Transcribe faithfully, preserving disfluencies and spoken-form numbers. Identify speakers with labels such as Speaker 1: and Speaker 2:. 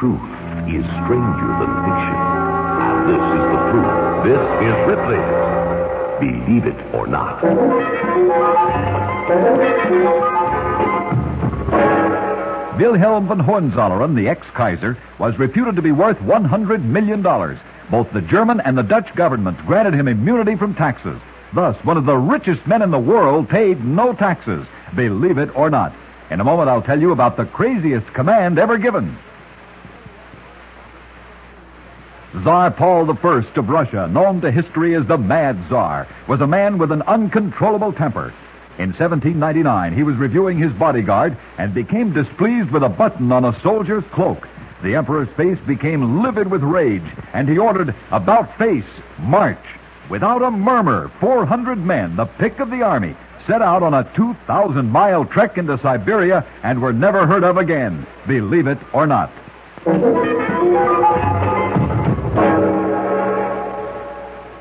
Speaker 1: truth is stranger than fiction. And this is the proof. This is Ripley's Believe It or Not.
Speaker 2: Wilhelm von Hohenzollern, the ex-Kaiser, was reputed to be worth one hundred million dollars. Both the German and the Dutch governments granted him immunity from taxes. Thus, one of the richest men in the world paid no taxes, believe it or not. In a moment, I'll tell you about the craziest command ever given. Tsar Paul the First of Russia, known to history as the Mad Tsar, was a man with an uncontrollable temper. In seventeen ninety-nine, he was reviewing his bodyguard and became displeased with a button on a soldier's cloak. The emperor's face became livid with rage, and he ordered, "About face, march." Without a murmur, four hundred men, the pick of the army, set out on a two thousand mile trek into Siberia and were never heard of again, believe it or not.